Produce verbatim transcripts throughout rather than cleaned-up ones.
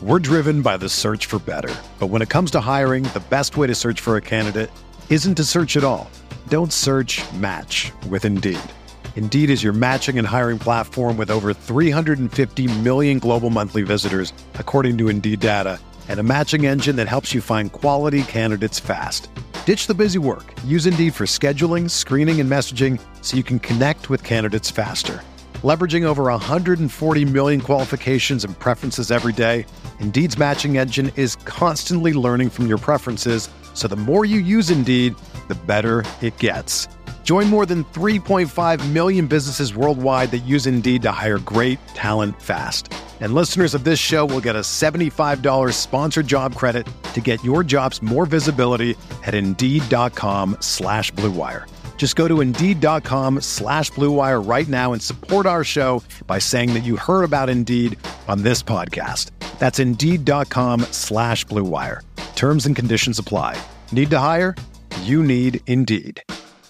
We're driven by the search for better. But when it comes to hiring, the best way to search for a candidate isn't to search at all. Don't search, match with Indeed. Indeed is your matching and hiring platform with over three hundred fifty million global monthly visitors, according to Indeed data, and a matching engine that helps you find quality candidates fast. Ditch the busy work. Use Indeed for scheduling, screening, and messaging so you can connect with candidates faster. Leveraging over one hundred forty million qualifications and preferences every day, Indeed's matching engine is constantly learning from your preferences, so the more you use Indeed, the better it gets. Join more than three point five million businesses worldwide that use Indeed to hire great talent fast. And listeners of this show will get a seventy-five dollars sponsored job credit to get your jobs more visibility at Indeed.com slash Blue Wire. Just go to Indeed.com slash Blue Wire right now and support our show by saying that you heard about Indeed on this podcast. That's Indeed.com slash Blue Wire. Terms and conditions apply. Need to hire? You need Indeed.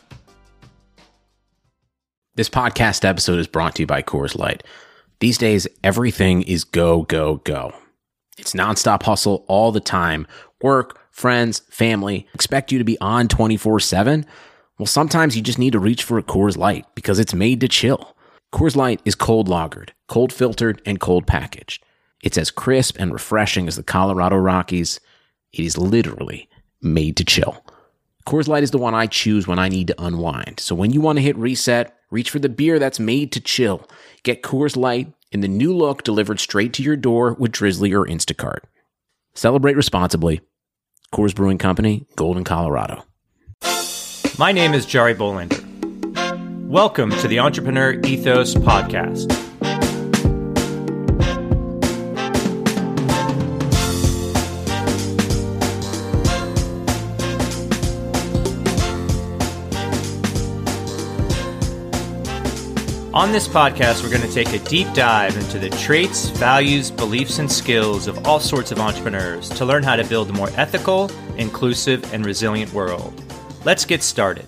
This podcast episode is brought to you by Coors Light. These days, everything is go, go, go. It's nonstop hustle all the time. Work, friends, family expect you to be on twenty-four seven. Well, sometimes you just need to reach for a Coors Light because it's made to chill. Coors Light is cold lagered, cold filtered, and cold packaged. It's as crisp and refreshing as the Colorado Rockies. It is literally made to chill. Coors Light is the one I choose when I need to unwind. So when you want to hit reset, reach for the beer that's made to chill. Get Coors Light in the new look delivered straight to your door with Drizzly or Instacart. Celebrate responsibly. Coors Brewing Company, Golden, Colorado. My name is Jari Bolander. Welcome to the Entrepreneur Ethos Podcast. On this podcast, we're going to take a deep dive into the traits, values, beliefs, and skills of all sorts of entrepreneurs to learn how to build a more ethical, inclusive, and resilient world. Let's get started.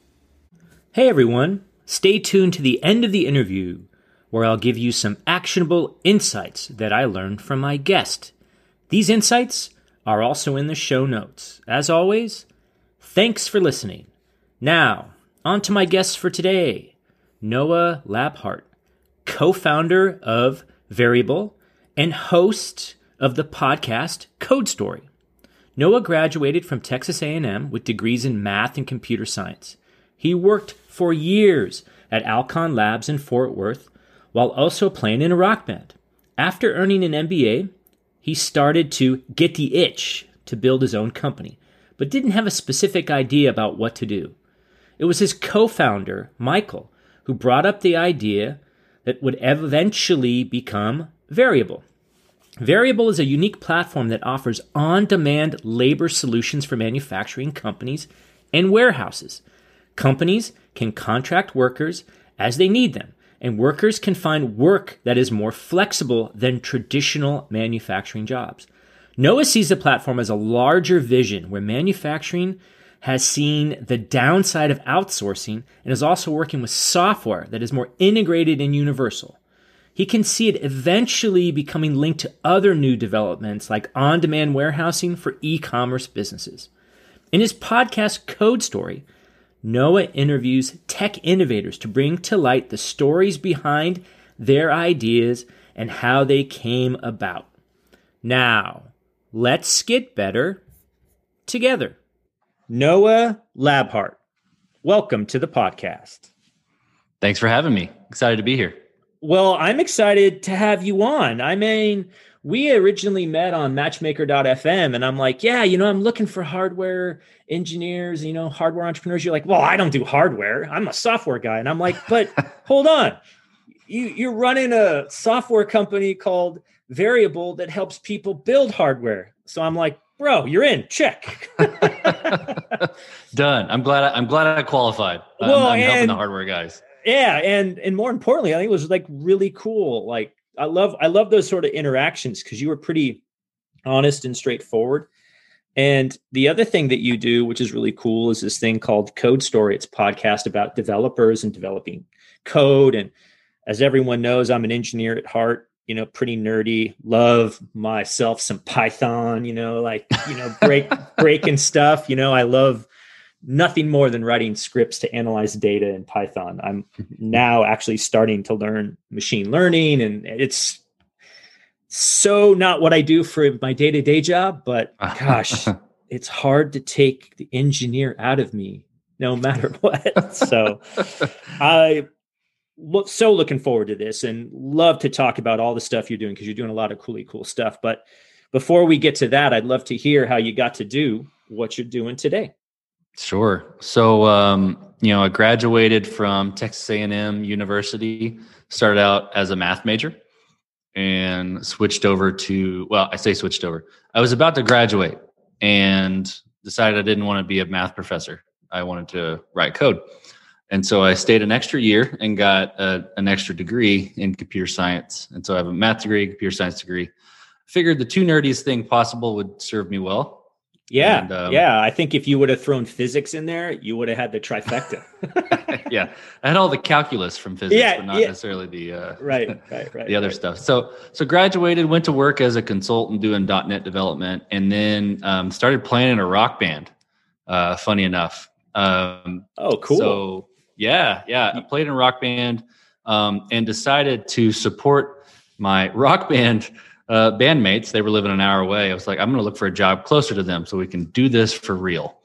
Hey everyone, stay tuned to the end of the interview where I'll give you some actionable insights that I learned from my guest. These insights are also in the show notes. As always, thanks for listening. Now, on to my guests for today. Noah Labhart, co-founder of Variable and host of the podcast Code Story. Noah graduated from Texas A and M with degrees in math and computer science. He worked for years at Alcon Labs in Fort Worth while also playing in a rock band. After earning an M B A, he started to get the itch to build his own company, but didn't have a specific idea about what to do. It was his co-founder, Michael, who brought up the idea that would eventually become Variable. Variable is a unique platform that offers on-demand labor solutions for manufacturing companies and warehouses. Companies can contract workers as they need them, and workers can find work that is more flexible than traditional manufacturing jobs. Noah sees the platform as a larger vision where manufacturing has seen the downside of outsourcing and is also working with software that is more integrated and universal. He can see it eventually becoming linked to other new developments like on-demand warehousing for e-commerce businesses. In his podcast Code Story, Noah interviews tech innovators to bring to light the stories behind their ideas and how they came about. Now, let's get better together. Noah Labhart, welcome to the podcast. Thanks for having me. Excited to be here. Well, I'm excited to have you on. I mean, we originally met on matchmaker dot f m, and I'm like, yeah, you know, I'm looking for hardware engineers, you know, hardware entrepreneurs. You're like, well, I don't do hardware. I'm a software guy. And I'm like, but hold on. You, you're running a software company called Variable that helps people build hardware. So I'm like, bro, you're in. Check. Done. I'm glad. I, I'm glad I qualified. Well, I'm, I'm and, helping the hardware guys. Yeah, and and more importantly, I think it was like really cool. Like I love I love those sort of interactions because you were pretty honest and straightforward. And the other thing that you do, which is really cool, is this thing called Code Story. It's a podcast about developers and developing code. And as everyone knows, I'm an engineer at heart. you know, pretty nerdy, love myself some Python, you know, like, you know, break, breaking stuff. You know, I love nothing more than writing scripts to analyze data in Python. I'm now actually starting to learn machine learning, and it's so not what I do for my day-to-day job, but gosh, it's hard to take the engineer out of me no matter what. So I look so looking forward to this and love to talk about all the stuff you're doing, because you're doing a lot of coolly cool stuff. But before we get to that, I'd love to hear how you got to do what you're doing today. Sure. So, um, you know, I graduated from Texas A and M University, started out as a math major and switched over to, well, I say switched over. I was about to graduate and decided I didn't want to be a math professor. I wanted to write code. And so I stayed an extra year and got a, an extra degree in computer science. And so I have a math degree, computer science degree. Figured the two nerdiest thing possible would serve me well. Yeah. And, um, yeah. I think if you would have thrown physics in there, you would have had the trifecta. Yeah. I had all the calculus from physics, yeah, but not yeah. necessarily the, uh, right, right, right, the other right. stuff. So, so graduated, went to work as a consultant doing .dot net development, and then um, started playing in a rock band. Uh, funny enough. Um, oh, cool. So yeah, yeah. I played in a rock band um, and decided to support my rock band Uh, bandmates. They were living an hour away. I was like, I'm going to look for a job closer to them so we can do this for real.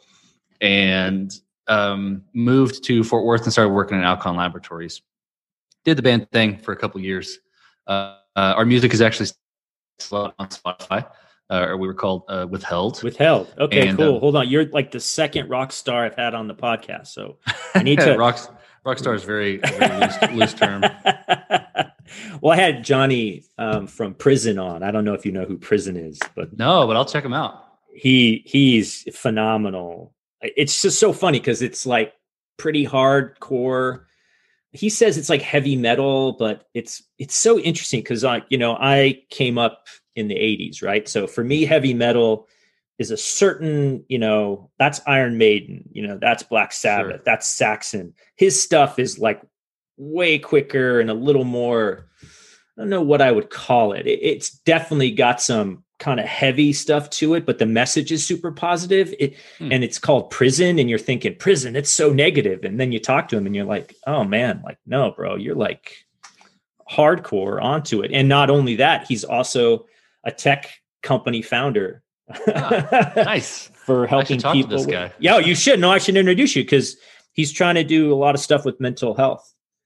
And um, moved to Fort Worth and started working in Alcon Laboratories. Did the band thing for a couple of years. Uh, uh, our music is actually still on Spotify, uh, or we were called uh, Withheld. Withheld. Okay, and, cool. Um, Hold on. You're like the second rock star I've had on the podcast. So I need to. rock, rock star is very, very loose, loose term. Well, I had Johnny um, from Prison on. I don't know if you know who Prison is, but no, but I'll check him out. He he's phenomenal. It's just so funny because it's like pretty hardcore. He says it's like heavy metal, but it's it's so interesting because I you know I came up in the eighties, right? So for me, heavy metal is a certain, you know, that's Iron Maiden, you know, that's Black Sabbath, Sure. that's Saxon. His stuff is like way quicker and a little more, I don't know what I would call it. it it's definitely got some kind of heavy stuff to it, but the message is super positive. It, hmm. And it's called Prison, and you're thinking Prison, it's so negative. And then you talk to him and you're like, oh man, like, no, bro, you're like hardcore onto it. And not only that, he's also a tech company founder. Ah, nice. For helping talk people. To this guy. Yeah, you should. No, I should introduce you because he's trying to do a lot of stuff with mental health.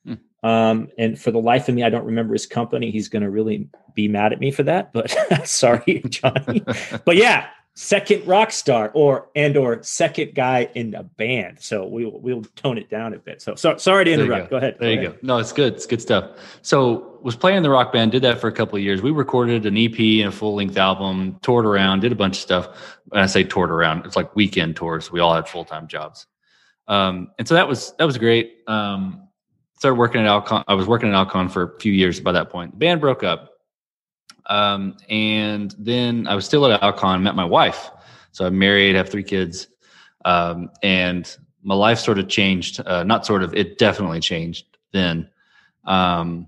Um, and for the life of me, I don't remember his company. He's going to really be mad at me for that, but sorry, Johnny. But yeah, second rock star or, and or second guy in the band. So we'll, we'll tone it down a bit. So, so sorry to interrupt. Go. go ahead. There go you ahead. go. No, it's good. It's good stuff. So was playing in the rock band, did that for a couple of years. We recorded an E P and a full length album, toured around, did a bunch of stuff. When I say toured around, it's like weekend tours. We all had full-time jobs. Um, and so that was, that was great. Um, Started working at Alcon. I was working at Alcon for a few years by that point. The band broke up. Um, and then I was still at Alcon, met my wife. So I'm married, have three kids. Um, and my life sort of changed. Uh, not sort of, it definitely changed then. Um,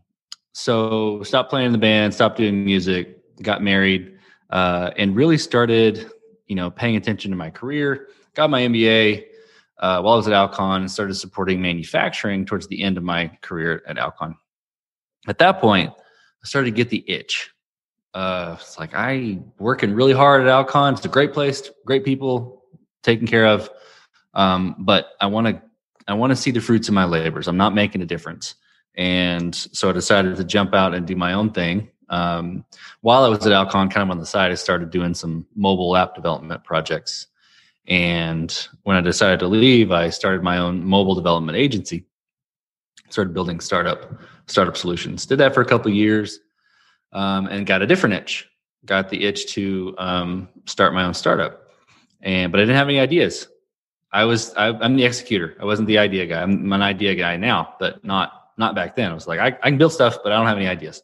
so stopped playing in the band, stopped doing music, got married, uh, and really started, you know, paying attention to my career, got my M B A. Uh, while I was at Alcon, and started supporting manufacturing towards the end of my career at Alcon. At that point, I started to get the itch. Uh, it's like I working really hard at Alcon. It's a great place, great people, taken care of. Um, but I want to, I want to see the fruits of my labors. I'm not making a difference, and so I decided to jump out and do my own thing. Um, while I was at Alcon, kind of on the side, I started doing some mobile app development projects. And when I decided to leave, I started my own mobile development agency, started building startup startup solutions. Did that for a couple of years um, and got a different itch. Got the itch to um, start my own startup. And but I didn't have any ideas. I was I, I'm the executor. I wasn't the idea guy. I'm, I'm an idea guy now, but not not back then. I was like, I, I can build stuff, but I don't have any ideas.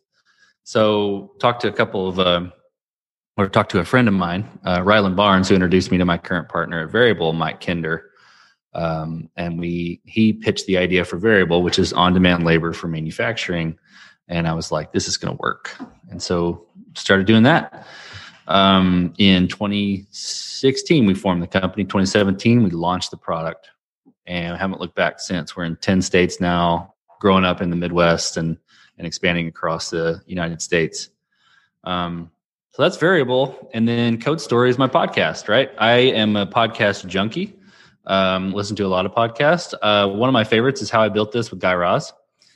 So talked to a couple of uh, or talked to a friend of mine, uh, Rylan Barnes, who introduced me to my current partner at Variable, Mike Kinder. Um, and we he pitched the idea for Variable, which is on-demand labor for manufacturing. And I was like, this is going to work. And so started doing that. Um, in twenty sixteen, we formed the company. twenty seventeen, we launched the product and haven't looked back since. We're in ten states now, growing up in the Midwest and, and expanding across the United States. Um, so that's Variable. And then Code Story is my podcast, right? I am a podcast junkie. Um, listen to a lot of podcasts. Uh, one of my favorites is How I Built This with Guy Raz.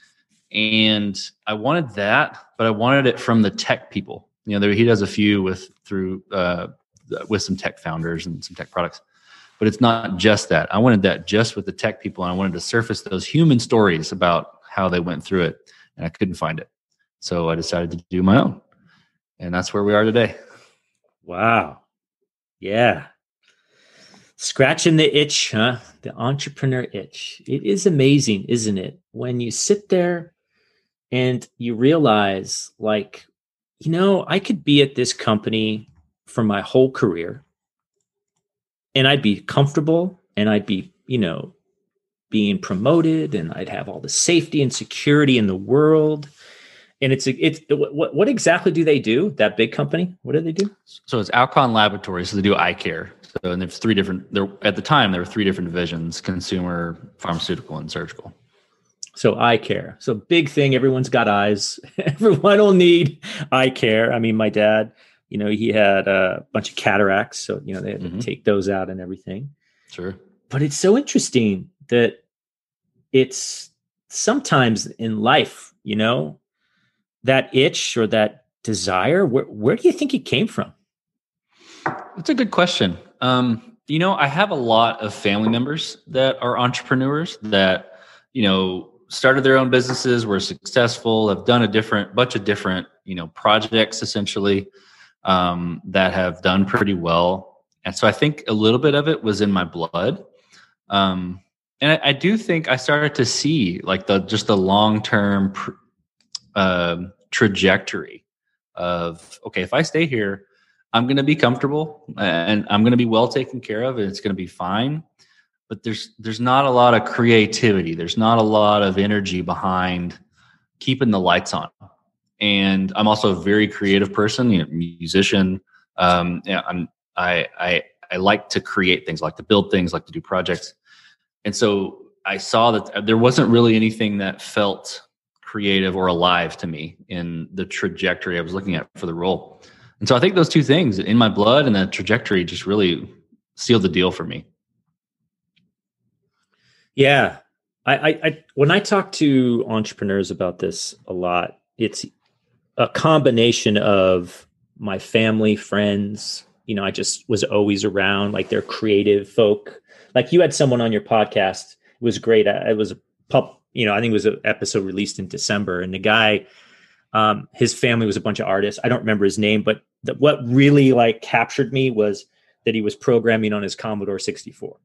And I wanted that, but I wanted it from the tech people. You know, there, he does a few with through uh, with some tech founders and some tech products, but it's not just that. I wanted that just with the tech people, and I wanted to surface those human stories about how they went through it, and I couldn't find it, so I decided to do my own, and that's where we are today. Wow, yeah, scratching the itch, huh? The entrepreneur itch. It is amazing, isn't it? When you sit there and you realize, like, you know, I could be at this company for my whole career and I'd be comfortable and I'd be, you know, being promoted and I'd have all the safety and security in the world. And it's, it's what, what exactly do they do? That big company? What do they do? So it's Alcon Laboratories. So they do eye care. So, and there's three different, there at the time, there were three different divisions: consumer, pharmaceutical, and surgical. So eye care. So big thing. Everyone's got eyes. Everyone will need eye care. I mean, my dad, you know, he had a bunch of cataracts. So, you know, they had mm-hmm. to take those out and everything. Sure. But it's so interesting that it's sometimes in life, you know, that itch or that desire, where, where do you think it came from? That's a good question. Um, you know, I have a lot of family members that are entrepreneurs that, you know, started their own businesses, were successful, have done a different bunch of different, you know, projects essentially um, that have done pretty well. And so I think a little bit of it was in my blood. Um, and I, I do think I started to see like the, just the long-term pr- uh, trajectory of, okay, if I stay here, I'm going to be comfortable and I'm going to be well taken care of and it's going to be fine. But there's there's not a lot of creativity. There's not a lot of energy behind keeping the lights on. And I'm also a very creative person, you know, musician. Um, yeah, I'm I I I like to create things, like to build things, like to do projects. And so I saw that there wasn't really anything that felt creative or alive to me in the trajectory I was looking at for the role. And so I think those two things, in my blood and the trajectory, just really sealed the deal for me. Yeah. I, I, I, when I talk to entrepreneurs about this a lot, it's a combination of my family, friends, you know, I just was always around, like they're creative folk. Like you had someone on your podcast. It was great. I, it was a pup, you know, I think it was an episode released in December, and the guy, um, his family was a bunch of artists. I don't remember his name, but the, what really like captured me was that he was programming on his Commodore sixty-four.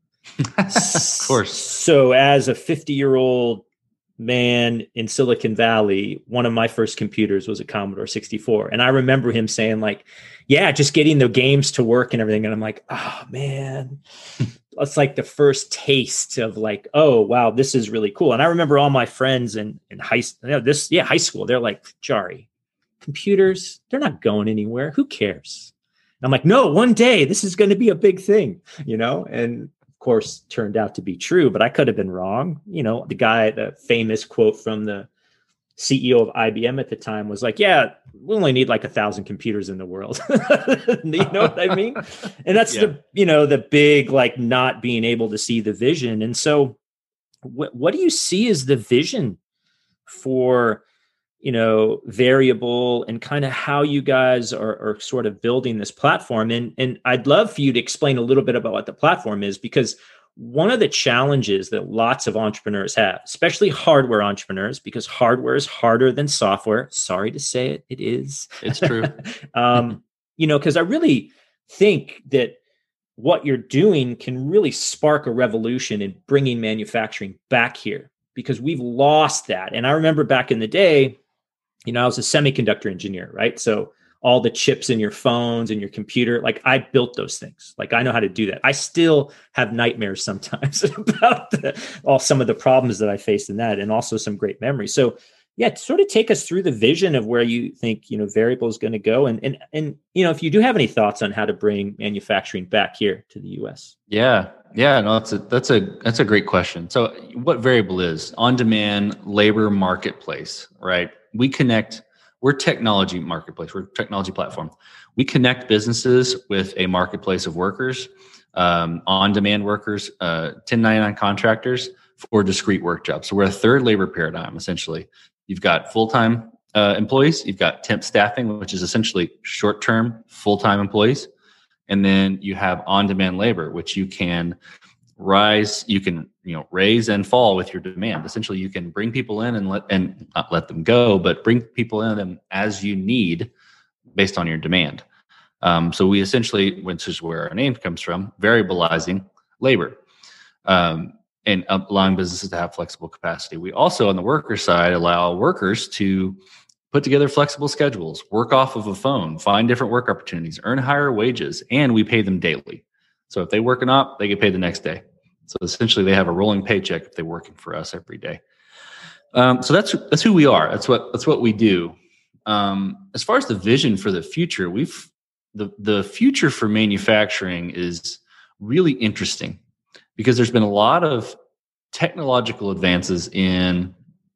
Of course. So as a fifty year old man in Silicon Valley, one of my first computers was a Commodore sixty-four. And I remember him saying like, yeah, just getting the games to work and everything. And I'm like, oh man, that's like the first taste of like, oh, wow, this is really cool. And I remember all my friends in, in high, you know, this, yeah, high school, they're like, Jari, computers, they're not going anywhere. Who cares? And I'm like, no, one day this is going to be a big thing, you know? And course turned out to be true, but I could have been wrong. You know, the guy, the famous quote from the C E O of I B M at the time was like, yeah, we only need like a thousand computers in the world. You know what I mean? And that's yeah. the, you know, the big, like not being able to see the vision. And so wh- what do you see as the vision for, you know, Variable and kind of how you guys are, are sort of building this platform? And, and I'd love for you to explain a little bit about what the platform is, because one of the challenges that lots of entrepreneurs have, especially hardware entrepreneurs, because hardware is harder than software. Sorry to say it, it is. It's true. um, you know, because I really think that what you're doing can really spark a revolution in bringing manufacturing back here, because we've lost that. And I remember back in the day, you know, I was a semiconductor engineer, right? So all the chips in your phones and your computer, like I built those things. Like I know how to do that. I still have nightmares sometimes about the, all some of the problems that I faced in that, and also some great memories. So yeah, sort of take us through the vision of where you think, you know, Variable is going to go. And, and, and, you know, if you do have any thoughts on how to bring manufacturing back here to the U S. Yeah. Yeah. No, that's a, that's a, that's a great question. So what Variable is on-demand labor marketplace, right? We connect, we're technology marketplace. We're a technology platform. We connect businesses with a marketplace of workers, um, on-demand workers, uh, ten ninety-nine contractors for discrete work jobs. So we're a third labor paradigm, essentially. You've got full-time uh, employees. You've got temp staffing, which is essentially short-term full-time employees. And then you have on-demand labor, which you can rise, you can, you know, raise and fall with your demand. Essentially, you can bring people in and let, and not let them go, but bring people in them as you need based on your demand. Um, so we essentially, which is where our name comes from, variabilizing labor. Um, and allowing businesses to have flexible capacity. We also, on the worker side, allow workers to put together flexible schedules, work off of a phone, find different work opportunities, earn higher wages, and we pay them daily. So if they work an op, they get paid the next day. So essentially, they have a rolling paycheck if they're working for us every day. Um, so that's that's who we are. That's what that's what we do. Um, as far as the vision for the future, we've the the future for manufacturing is really interesting, because there's been a lot of technological advances in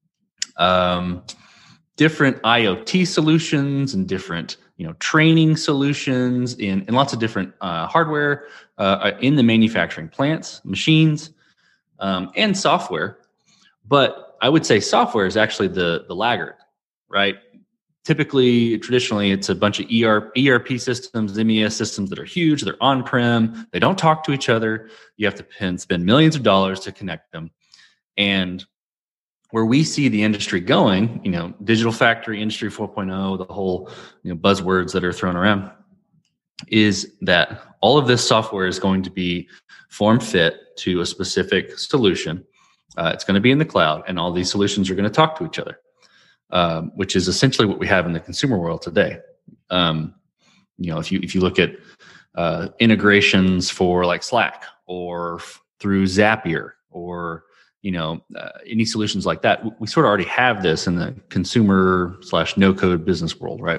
um, different I O T solutions and different, you know, training solutions in, in lots of different uh, hardware uh, in the manufacturing plants, machines, um, and software. But I would say software is actually the the laggard, right? Typically, traditionally, it's a bunch of E R, E R P systems, M E S systems that are huge. They're on-prem. They don't talk to each other. You have to spend millions of dollars to connect them. And where we see the industry going, you know, digital factory, industry four point oh, the whole, you know, buzzwords that are thrown around, is that all of this software is going to be form fit to a specific solution. Uh, it's going to be in the cloud, and all these solutions are going to talk to each other. Um, which is essentially what we have in the consumer world today. Um, you know, if you if you look at uh, integrations for like Slack or f- through Zapier or you know uh, any solutions like that, we, we sort of already have this in the consumer slash no code business world, right?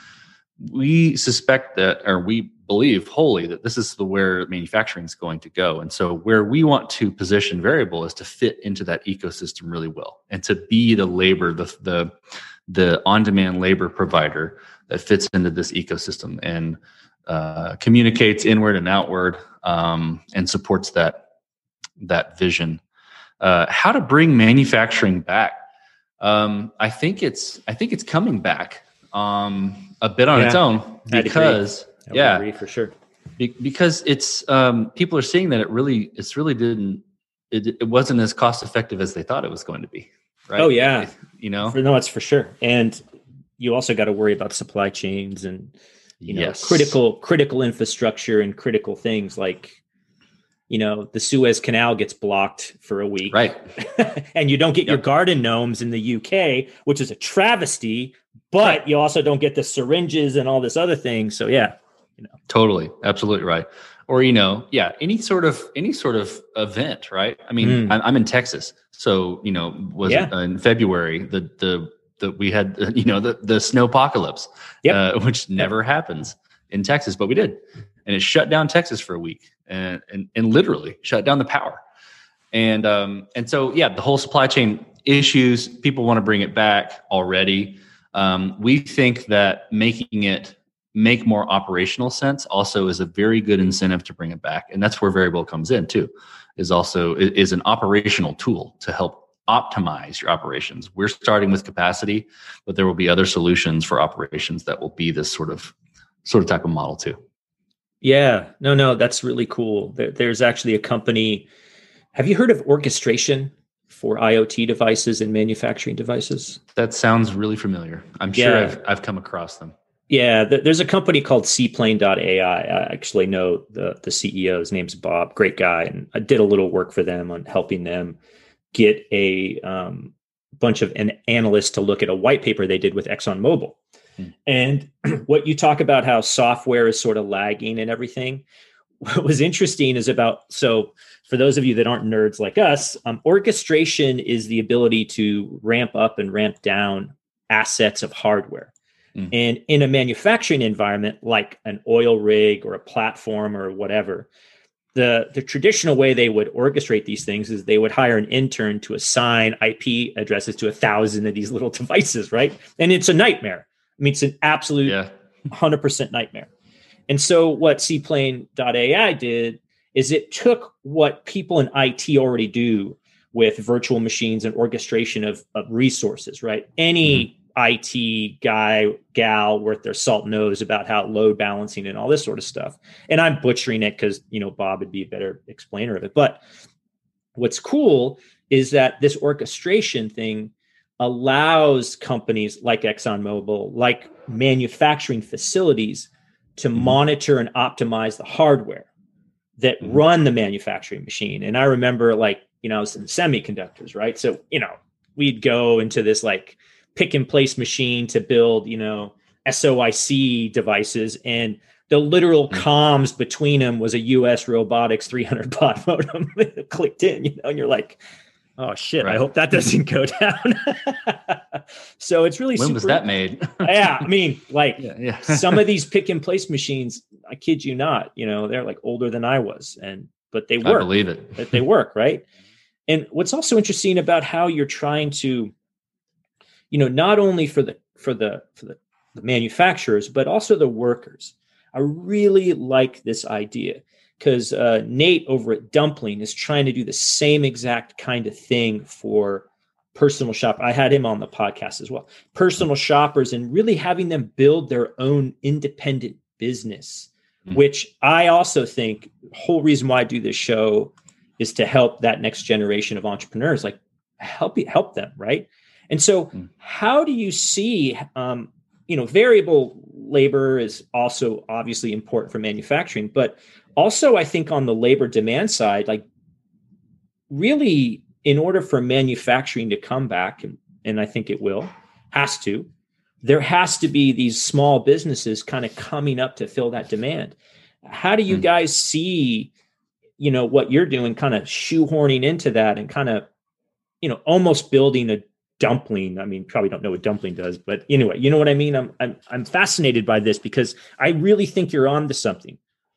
We suspect that, or we believe wholly that this is the where manufacturing is going to go. And so where we want to position Variable is to fit into that ecosystem really well, and to be the labor, the the, the on-demand labor provider that fits into this ecosystem and uh, communicates inward and outward, um, and supports that that vision. Uh, how to bring manufacturing back? Um, I think it's I think it's coming back. Um, a bit on yeah, its own, because I yeah, agree for sure. Be, because it's um, people are seeing that it really it's really didn't it, it wasn't as cost effective as they thought it was going to be. Right? Oh yeah, it, you know, for, no, it's for sure. And you also got to worry about supply chains and you know yes. critical critical infrastructure and critical things like you know the Suez Canal gets blocked for a week, right? And you don't get yep. your garden gnomes in the U K, which is a travesty. But right. you also don't get the syringes and all this other thing. So yeah, you know, totally, absolutely right. Or you know, yeah, any sort of any sort of event, right? I mean, mm. I'm, I'm in Texas, so you know, was yeah. it, uh, in February the the the we had uh, you know the the snowpocalypse, yep. uh, which never yep. happens in Texas, but we did, and it shut down Texas for a week, and and, and literally shut down the power, and um and so yeah, the whole supply chain issues, people want to bring it back already. Um, we think that making it make more operational sense also is a very good incentive to bring it back. And that's where Variable comes in too, is also is an operational tool to help optimize your operations. We're starting with capacity, but there will be other solutions for operations that will be this sort of sort of type of model too. Yeah, no, no, that's really cool. There, there's actually a company. Have you heard of Orchestration for I O T devices and manufacturing devices? That sounds really familiar. I'm sure yeah. I've I've come across them. Yeah, th- there's a company called Seaplane dot A I. I actually know the the C E O. His name's Bob, great guy, and I did a little work for them on helping them get a um, bunch of an analysts to look at a white paper they did with ExxonMobil. Hmm. And what you talk about how software is sort of lagging and everything. what was interesting is about, so for those of you that aren't nerds like us, um, orchestration is the ability to ramp up and ramp down assets of hardware. Mm. And in a manufacturing environment, like an oil rig or a platform or whatever, the, the traditional way they would orchestrate these things is they would hire an intern to assign I P addresses to a thousand of these little devices, right? And it's a nightmare. I mean, it's an absolute yeah. one hundred percent nightmare. And so what Seaplane dot A I did is it took what people in I T already do with virtual machines and orchestration of, of resources, right? Any mm-hmm. I T guy, gal worth their salt knows about how load balancing and all this sort of stuff. And I'm butchering it because, you know, Bob would be a better explainer of it. But what's cool is that this orchestration thing allows companies like ExxonMobil, like manufacturing facilities, to mm-hmm. monitor and optimize the hardware that mm-hmm. run the manufacturing machine. And I remember, like, you know, I was in semiconductors, right? So, you know, we'd go into this like pick and place machine to build, you know, S O I C devices. And the literal mm-hmm. comms between them was a U S Robotics three hundred baud modem clicked in, you know, and you're like, oh shit, right. I hope that doesn't go down. So it's really when super, was that made? Yeah, I mean, like yeah, yeah. some of these pick and place machines, I kid you not, you know, they're like older than I was, and but they work. I believe it. But they work, right? And what's also interesting about how you're trying to, you know, not only for the for the for the, the manufacturers, but also the workers. I really like this idea. Because uh, Nate over at Dumpling is trying to do the same exact kind of thing for personal shop. I had him on the podcast as well. Personal shoppers, and really having them build their own independent business, mm-hmm. which I also think the whole reason why I do this show is to help that next generation of entrepreneurs, like help help them, right? And so mm-hmm. how do you see, um, you know, variable labor is also obviously important for manufacturing, but also, I think on the labor demand side, like really in order for manufacturing to come back, and, and I think it will, has to, there has to be these small businesses kind of coming up to fill that demand. How do you mm. guys see, you know, what you're doing, kind of shoehorning into that and kind of, you know, almost building a dumpling? I mean, probably don't know what dumpling does, but anyway, you know what I mean? I'm, I'm, I'm fascinated by this because I really think you're on to something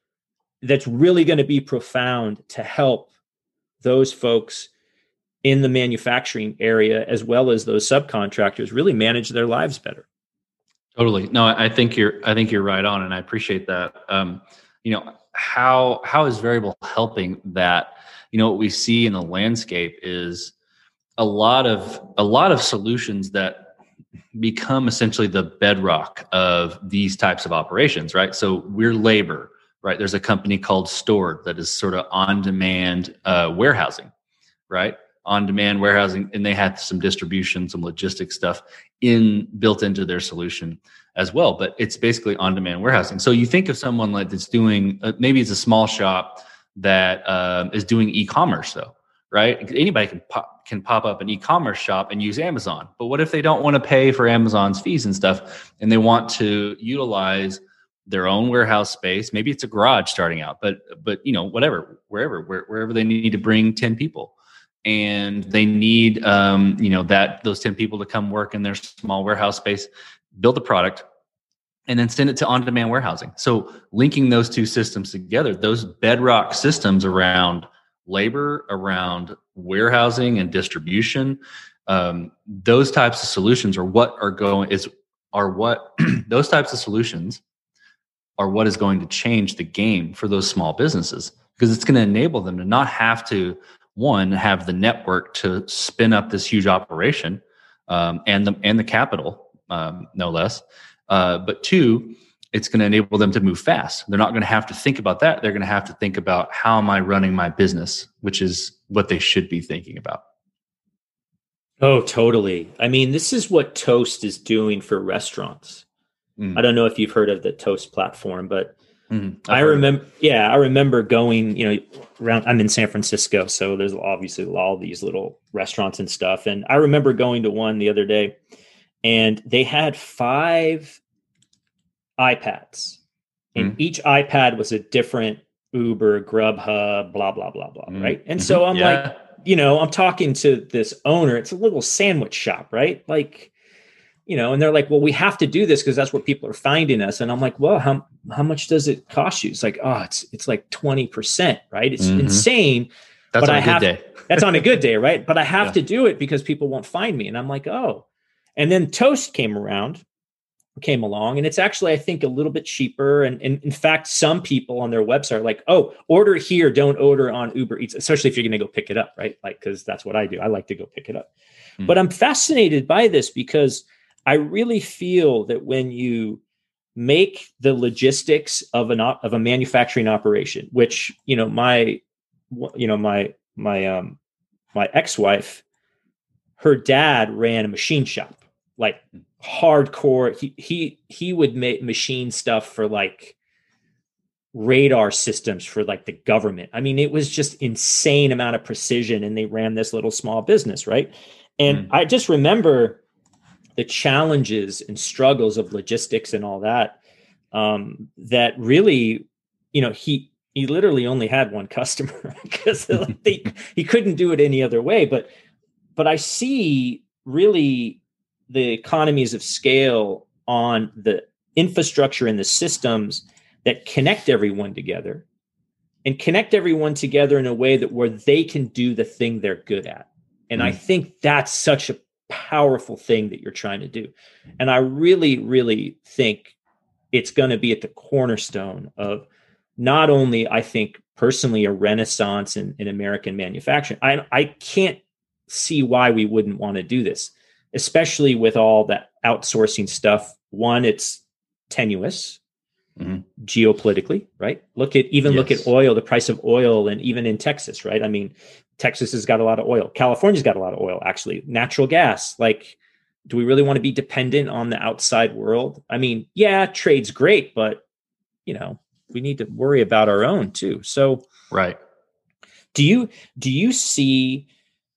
that's really going to be profound to help those folks in the manufacturing area, as well as those subcontractors, really manage their lives better. Totally. No, I think you're, I think you're right on. And I appreciate that. Um, you know, how, how is variable helping that? You know, what we see in the landscape is a lot of, a lot of solutions that become essentially the bedrock of these types of operations, right? So we're labor. Right. There's a company called Stored that is sort of on-demand uh, warehousing, right? On-demand warehousing, and they had some distribution, some logistics stuff in built into their solution as well. But it's basically on-demand warehousing. So you think of someone like that's doing, uh, maybe it's a small shop that uh, is doing e-commerce, though, right? Anybody can pop, can pop up an e-commerce shop and use Amazon. But what if they don't want to pay for Amazon's fees and stuff, and they want to utilize their own warehouse space? Maybe it's a garage starting out, but, but, you know, whatever, wherever, where, wherever they need to bring ten people, and they need, um, you know, that those ten people to come work in their small warehouse space, build a product, and then send it to on-demand warehousing. So linking those two systems together, those bedrock systems around labor, around warehousing and distribution, um, those types of solutions are what are going is, are what those types of solutions are what is going to change the game for those small businesses, because it's going to enable them to not have to, one, have the network to spin up this huge operation, um, and the and the capital, um, no less. Uh, but two, it's going to enable them to move fast. They're not going to have to think about that. They're going to have to think about, how am I running my business, which is what they should be thinking about. Oh, totally. I mean, this is what Toast is doing for restaurants. Mm. I don't know if you've heard of the Toast platform, but mm, I remember, yeah, I remember going, you know, around, I'm in San Francisco, so there's obviously all these little restaurants and stuff. And I remember going to one the other day, and they had five iPads, and mm. each iPad was a different, Uber, Grubhub, blah, blah, blah, blah. Mm-hmm. Right. And so I'm yeah. like, you know, I'm talking to this owner. It's a little sandwich shop, right? Like, you know, and they're like, well, we have to do this because that's what people are finding us. And I'm like, well, how, how much does it cost you? It's like, oh, it's, it's like twenty percent, right? It's mm-hmm. insane. That's but on I a good have, day. That's on a good day, right? But I have yeah. to do it because people won't find me. And I'm like, oh. And then Toast came around, came along, and it's actually, I think, a little bit cheaper. And, and in fact, some people on their website are like, oh, order here, don't order on Uber Eats, especially if you're going to go pick it up, right? Like, because that's what I do. I like to go pick it up. Mm. But I'm fascinated by this because I really feel that when you make the logistics of an of a manufacturing operation, which, you know, my, you know, my, my, um, my ex-wife, her dad ran a machine shop, like hardcore. He, he, he would make machine stuff for like radar systems for like the government. I mean, it was just insane amount of precision, and they ran this little small business. Right. And mm. I just remember the challenges and struggles of logistics and all that, um, that really, you know, he, he literally only had one customer because they, he couldn't do it any other way. But, but I see really the economies of scale on the infrastructure and the systems that connect everyone together and connect everyone together in a way that where they can do the thing they're good at. And mm. I think that's such a powerful thing that you're trying to do. And I really, really think it's going to be at the cornerstone of not only, I think, personally, a renaissance in, in American manufacturing. I, I can't see why we wouldn't want to do this, especially with all that outsourcing stuff. One, it's tenuous mm-hmm. geopolitically, right? Look at, even yes. look at oil, the price of oil, and even in Texas, right? I mean, Texas has got a lot of oil. California's got a lot of oil, actually. Natural gas. Like, do we really want to be dependent on the outside world? I mean, yeah, trade's great, but, you know, we need to worry about our own too. So, right. Do you, do you see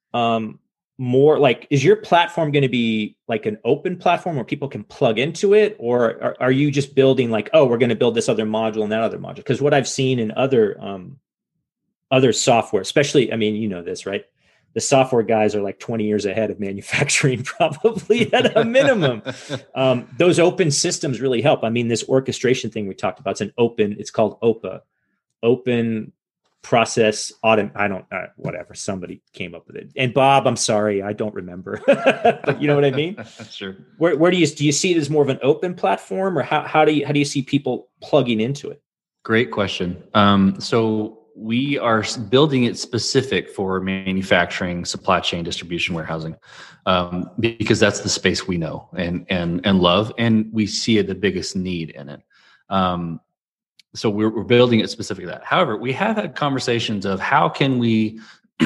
um, more like, is your platform going to be like an open platform where people can plug into it? Or are, are you just building like, oh, we're going to build this other module and that other module? Because what I've seen in other, um, other software, especially, I mean, you know this, right? The software guys are like twenty years ahead of manufacturing, probably at a minimum. Um, those open systems really help. I mean, this orchestration thing we talked about, it's an open, it's called O P A, open process autom. I don't, uh, whatever, somebody came up with it. And Bob, I'm sorry, I don't remember, but you know what I mean? Sure. Where, where do you, do you see it as more of an open platform, or how, how do you, how do you see people plugging into it? Great question. Um, so we are building it specific for manufacturing, supply chain, distribution, warehousing, um, because that's the space we know and and and love, and we see the biggest need in it. Um, so we're, we're building it specific to that. However, we have had conversations of how can we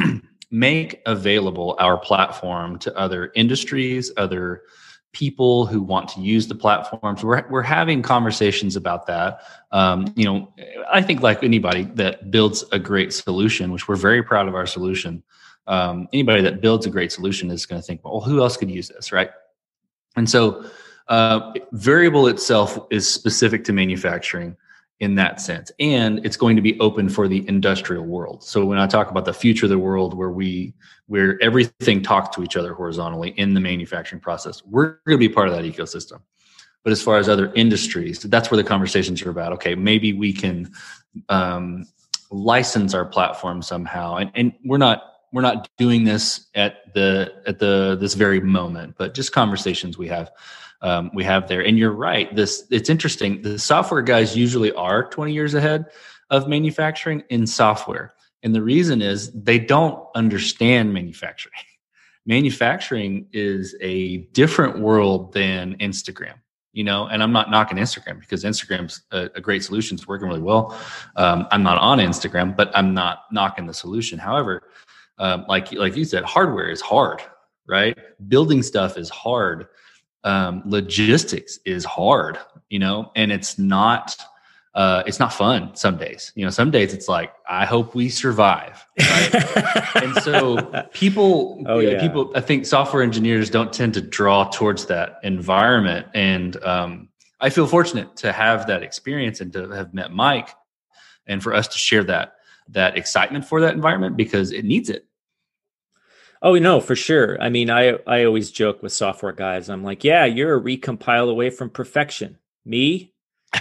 make available our platform to other industries, other people who want to use the platforms. We're we're having conversations about that. Um, you know, I think like anybody that builds a great solution, which we're very proud of our solution. Um, anybody that builds a great solution is going to think, well, who else could use this, right? And so, uh, Variable itself is specific to manufacturing in that sense, and it's going to be open for the industrial world. So when I talk about the future of the world, where we where everything talks to each other horizontally in the manufacturing process, we're going to be part of that ecosystem. But as far as other industries, that's where the conversations are about. Okay, maybe we can um, license our platform somehow, and and we're not we're not doing this at the at the this very moment, but just conversations we have. Um, we have there. And you're right. This it's interesting. The software guys usually are twenty years ahead of manufacturing in software. And the reason is they don't understand manufacturing. Manufacturing is a different world than Instagram, you know, and I'm not knocking Instagram because Instagram's a, a great solution. It's working really well. Um, I'm not on Instagram, but I'm not knocking the solution. However, um, like, like you said, hardware is hard, right? Building stuff is hard. Um, logistics is hard, you know, and it's not, uh, it's not fun some days. You know, some days it's like, I hope we survive. Right? And so people, oh, yeah. people, I think software engineers don't tend to draw towards that environment. And um, I feel fortunate to have that experience and to have met Mike and for us to share that that excitement for that environment because it needs it. Oh, no, for sure. I mean, I, I always joke with software guys. I'm like, yeah, you're a recompile away from perfection. Me,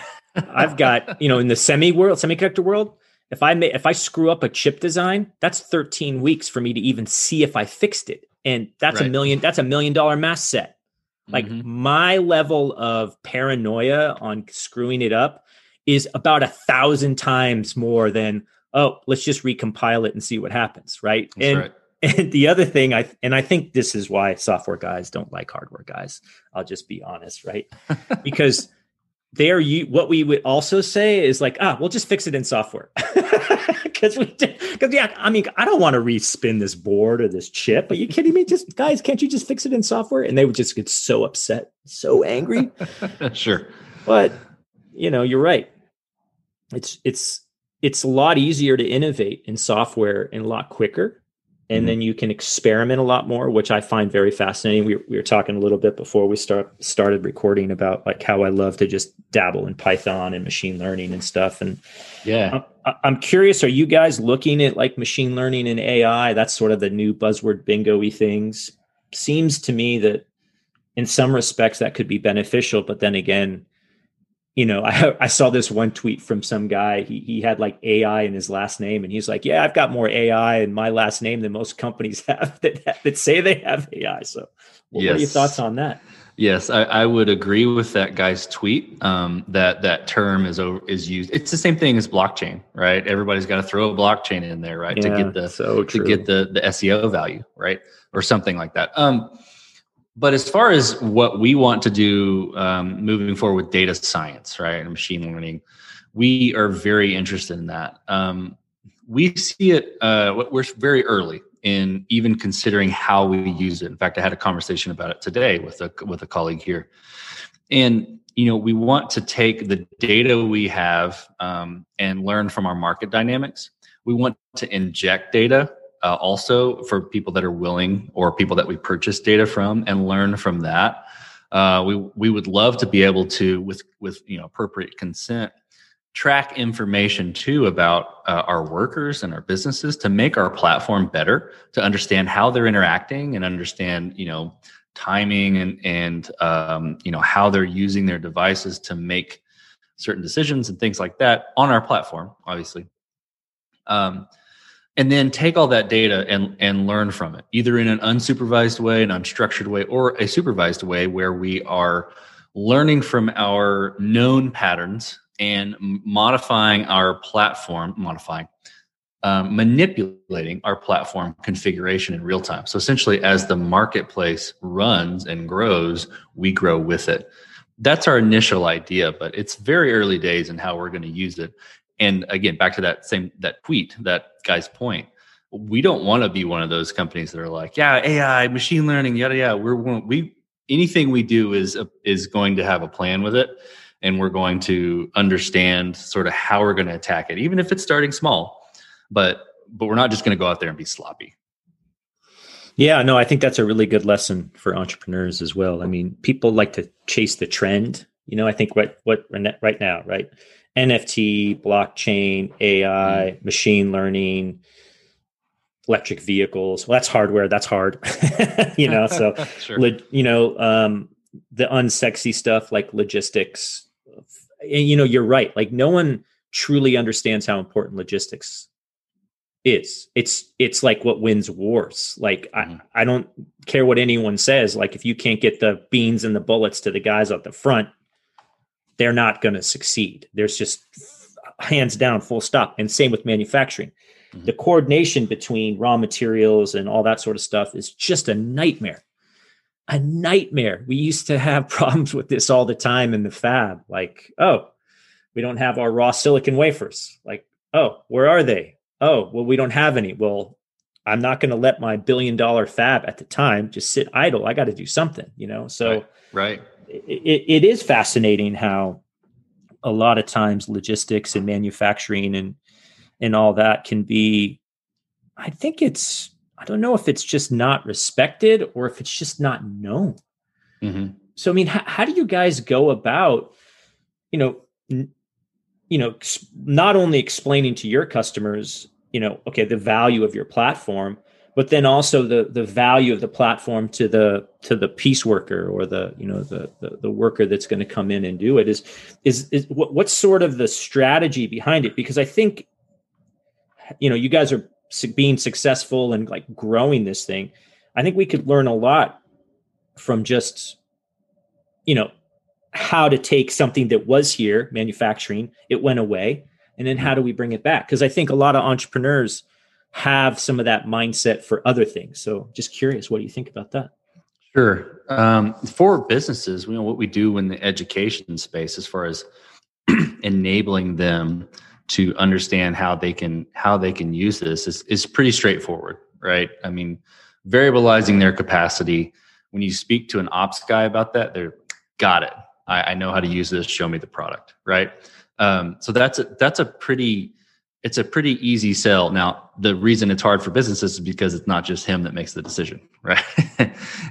I've got, you know, in the semi world, semiconductor world, if I may, if I screw up a chip design, that's thirteen weeks for me to even see if I fixed it. And that's right. a million, that's a million dollar mask set. Like mm-hmm. my level of paranoia on screwing it up is about a thousand times more than, oh, let's just recompile it and see what happens. Right. That's and, right. And the other thing, I and I think this is why software guys don't like hardware guys. I'll just be honest, right? Because they are you. What we would also say is like, ah, we'll just fix it in software. Because we, because yeah, I mean, I don't want to respin this board or this chip. Are you kidding me? Just guys, can't you just fix it in software? And they would just get so upset, so angry. Sure, but you know, you're right. It's it's it's a lot easier to innovate in software and a lot quicker. And then you can experiment a lot more, which I find very fascinating. We, we were talking a little bit before we start started recording about like how I love to just dabble in Python and machine learning and stuff. And yeah, I'm, I'm curious, are you guys looking at like machine learning and A I? That's sort of the new buzzword bingo-y things. Seems to me that in some respects that could be beneficial, but then again, you know, I, I saw this one tweet from some guy. He he had like A I in his last name, and he's like, "Yeah, I've got more A I in my last name than most companies have that that say they have A I." So, what yes. are your thoughts on that? Yes, I, I would agree with that guy's tweet. Um, that that term is is used. It's the same thing as blockchain, right? Everybody's got to throw a blockchain in there, right, yeah, to get the so to get the the S E O value, right, or something like that. Um, But as far as what we want to do um, moving forward with data science, right, and machine learning, we are very interested in that. Um, we see it, uh, we're very early in even considering how we use it. In fact, I had a conversation about it today with a with a colleague here. And, you know, we want to take the data we have um, and learn from our market dynamics. We want to inject data Uh, also for people that are willing or people that we purchase data from and learn from that. Uh, we we would love to be able to, with with you know appropriate consent, track information too about uh, our workers and our businesses to make our platform better, to understand how they're interacting and understand you know timing and and um, you know how they're using their devices to make certain decisions and things like that on our platform, obviously. Um, And then take all that data and, and learn from it, either in an unsupervised way, an unstructured way, or a supervised way where we are learning from our known patterns and modifying our platform, modifying, um, manipulating our platform configuration in real time. So essentially, as the marketplace runs and grows, we grow with it. That's our initial idea, but it's very early days in how we're going to use it. And again, back to that same that tweet, that guy's point, we don't want to be one of those companies that are like, yeah, A I, machine learning, yada yada. We're we anything we do is is going to have a plan with it, and we're going to understand sort of how we're going to attack it, even if it's starting small. But but we're not just going to go out there and be sloppy. Yeah, no, I think that's a really good lesson for entrepreneurs as well. I mean, people like to chase the trend. You know, I think what what right now, right? N F T, blockchain, A I, mm. machine learning, electric vehicles. Well, that's hardware. That's hard, you know. So, sure. le, you know, um, the unsexy stuff like logistics. And, you know, you're right. Like, no one truly understands how important logistics is. It's it's like what wins wars. Like, mm. I I don't care what anyone says. Like, if you can't get the beans and the bullets to the guys at the front, they're not going to succeed. There's just hands down, full stop. And same with manufacturing. Mm-hmm. The coordination between raw materials and all that sort of stuff is just a nightmare. A nightmare. We used to have problems with this all the time in the fab. Like, oh, we don't have our raw silicon wafers. Like, oh, where are they? Oh, well, we don't have any. Well, I'm not going to let my billion dollar fab at the time just sit idle. I got to do something, you know? So, right. right. It, it is fascinating how a lot of times logistics and manufacturing and and all that can be, I think it's, I don't know if it's just not respected or if it's just not known. Mm-hmm. So, I mean, how, how do you guys go about, you know, n- you know, not only explaining to your customers, you know, okay, the value of your platform, but then also the the value of the platform to the to the piece worker or the you know the the, the worker that's going to come in and do it is is is what, what's sort of the strategy behind it? Because I think, you know, you guys are being successful and like growing this thing. I think we could learn a lot from just, you know, how to take something that was here, manufacturing, it went away, and then how do we bring it back? Because I think a lot of entrepreneurs have some of that mindset for other things. So just curious, what do you think about that? Sure. Um, for businesses, you know, what we do in the education space, as far as enabling them to understand how they can how they can use this, is is pretty straightforward, right? I mean, variabilizing their capacity. When you speak to an ops guy about that, they're got it. I, I know how to use this. Show me the product, right? Um, so that's a, that's a pretty it's a pretty easy sell. Now, the reason it's hard for businesses is because it's not just him that makes the decision, right? uh,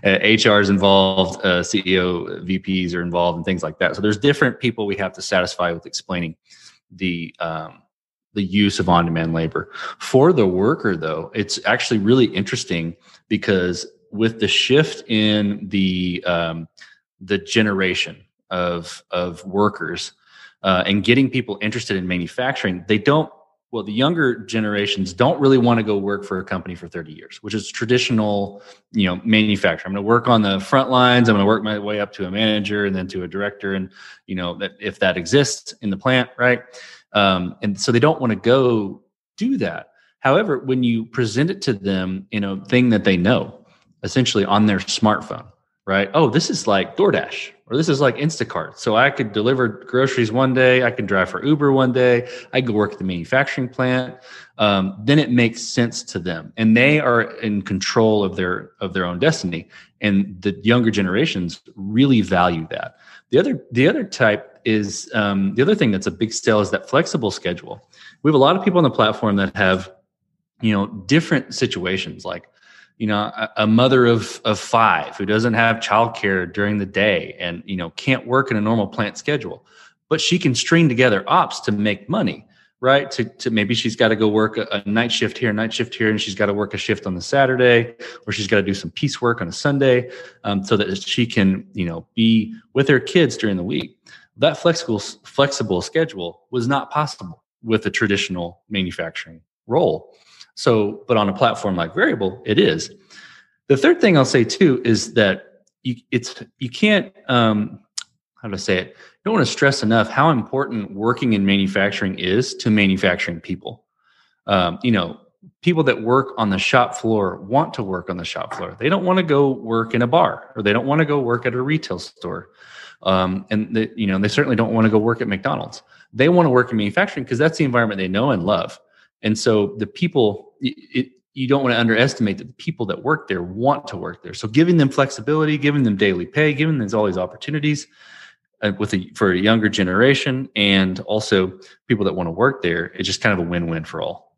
H R is involved, uh, C E O, V Ps are involved, and things like that. So there's different people we have to satisfy with explaining the um, the use of on-demand labor. For the worker, though, it's actually really interesting because with the shift in the um, the generation of of workers uh, and getting people interested in manufacturing, they don't. Well, the younger generations don't really want to go work for a company for thirty years, which is traditional, you know, manufacturing. I'm going to work on the front lines. I'm going to work my way up to a manager and then to a director. And, you know, that if that exists in the plant, right? Um, and so they don't want to go do that. However, when you present it to them in a thing that they know, essentially on their smartphone, right? Oh, this is like DoorDash, or this is like Instacart. So I could deliver groceries one day. I can drive for Uber one day. I could work at the manufacturing plant. Um, then it makes sense to them, and they are in control of their of their own destiny. And the younger generations really value that. The other the other type is um, the other thing that's a big sell is that flexible schedule. We have a lot of people on the platform that have, you know, different situations, like, you know, a, a mother of of five who doesn't have childcare during the day and, you know, can't work in a normal plant schedule, but she can string together ops to make money, right? To, to maybe she's got to go work a, a night shift here, night shift here, and she's got to work a shift on the Saturday, or she's got to do some piecework on a Sunday, um, so that she can, you know, be with her kids during the week. That flexible flexible schedule was not possible with a traditional manufacturing role. So, but on a platform like Variable, it is. The third thing I'll say too is that you, it's you can't um, how to say it. You don't want to stress enough how important working in manufacturing is to manufacturing people. Um, you know, people that work on the shop floor want to work on the shop floor. They don't want to go work in a bar, or they don't want to go work at a retail store, um, and they, you know, they certainly don't want to go work at McDonald's. They want to work in manufacturing because that's the environment they know and love. And so the people, it, you don't want to underestimate that the people that work there want to work there. So giving them flexibility, giving them daily pay, giving them all these opportunities uh, with a, for a younger generation, and also people that want to work there, it's just kind of a win-win for all.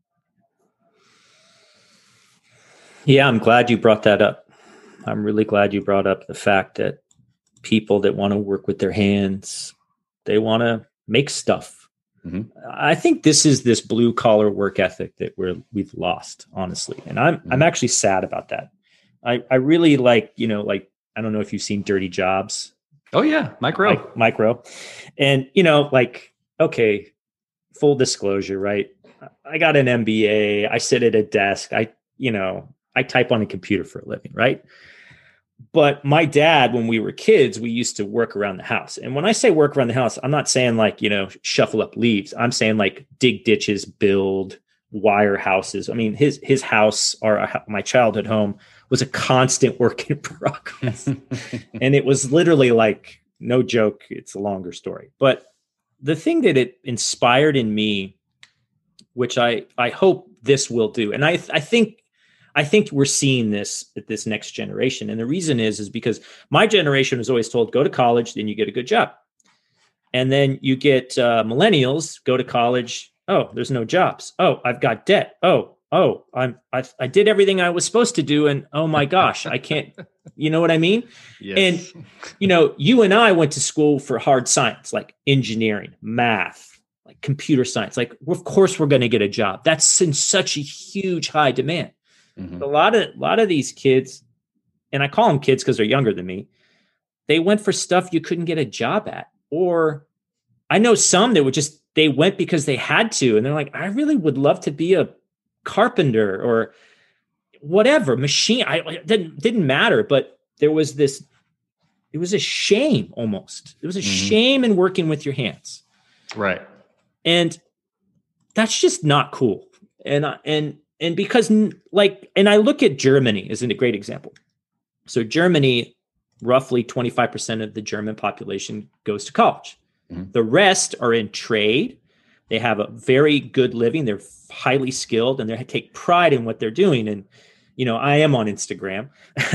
Yeah, I'm glad you brought that up. I'm really glad you brought up the fact that people that want to work with their hands, they want to make stuff. Mm-hmm. I think this is this blue collar work ethic that we're we've lost, honestly, and I'm mm-hmm. I'm actually sad about that. I I really like you know like I don't know if you've seen Dirty Jobs. Oh yeah, Micro, Mi- Micro, and you know like okay, full disclosure, right? I got an M B A. I sit at a desk. I you know I type on a computer for a living, right? But my dad, when we were kids, we used to work around the house. And when I say work around the house, I'm not saying like, you know, shuffle up leaves. I'm saying like dig ditches, build, wire houses. I mean, his his house, or my childhood home, was a constant work in progress. And it was literally like, no joke, it's a longer story. But the thing that it inspired in me, which I, I hope this will do, and I I think I think we're seeing this at this next generation. And the reason is, is because my generation was always told, go to college, then you get a good job. And then you get uh, millennials, go to college. Oh, there's no jobs. Oh, I've got debt. Oh, oh, I'm, I, I did everything I was supposed to do. And oh my gosh, I can't, you know what I mean? Yes. And, you know, you and I went to school for hard science, like engineering, math, like computer science. Like, of course we're going to get a job. That's in such a huge high demand. Mm-hmm. A lot of, a lot of these kids, and I call them kids because they're younger than me, they went for stuff you couldn't get a job at. Or I know some that would just, they went because they had to. And they're like, I really would love to be a carpenter or whatever machine. I it didn't, didn't matter, but there was this, it was a shame almost. It was a mm-hmm. shame in working with your hands. Right. And that's just not cool. And, and, and because like, and I look at Germany as a great example. So Germany, roughly twenty-five percent of the German population goes to college. Mm-hmm. The rest are in trade. They have a very good living. They're highly skilled and they take pride in what they're doing. And, you know, I am on Instagram.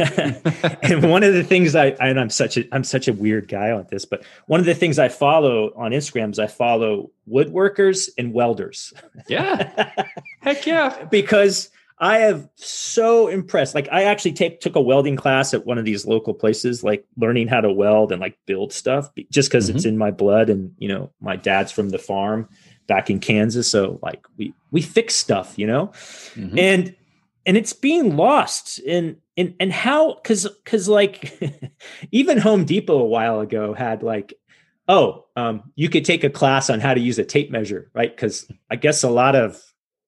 And one of the things I, and I'm such a, I'm such a weird guy on this, but one of the things I follow on Instagram is I follow woodworkers and welders. Yeah. Heck yeah. Because I have so impressed. Like I actually take, took a welding class at one of these local places, like learning how to weld and like build stuff just because mm-hmm. it's in my blood. And, you know, my dad's from the farm back in Kansas. So like we, we fix stuff, you know, mm-hmm. and, and it's being lost in, in, and how, cause, cause like even Home Depot a while ago had like, oh, um, you could take a class on how to use a tape measure, right? Cause I guess a lot of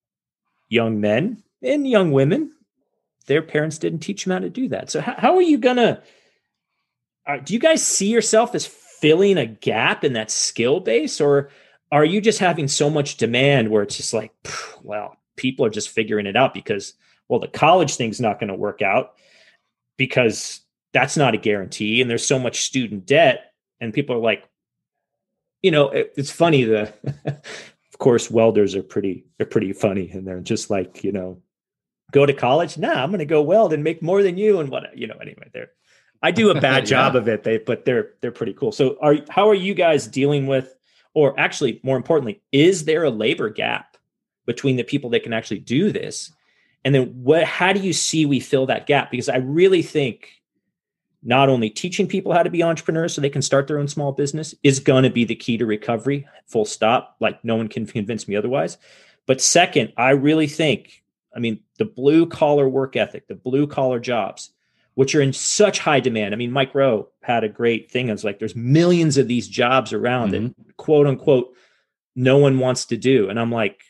young men and young women, their parents didn't teach them how to do that. So how, how are you gonna, uh, do you guys see yourself as filling a gap in that skill base? Or are you just having so much demand where it's just like, well, people are just figuring it out because, well, the college thing's not going to work out because that's not a guarantee. And there's so much student debt and people are like, you know, it, it's funny. The, of course, welders are pretty, they're pretty funny. And they're just like, you know, go to college. Nah, I'm going to go weld and make more than you. And what, you know, anyway, they're, I do a bad job yeah. of it, they, but they're, they're pretty cool. So are, how are you guys dealing with, or actually more importantly, is there a labor gap between the people that can actually do this? And then what, how do you see we fill that gap? Because I really think not only teaching people how to be entrepreneurs so they can start their own small business is going to be the key to recovery, full stop. Like no one can convince me otherwise. But second, I really think, I mean, the blue collar work ethic, the blue collar jobs, which are in such high demand. I mean, Mike Rowe had a great thing. It's like, there's millions of these jobs around mm-hmm. that quote unquote, no one wants to do. And I'm like,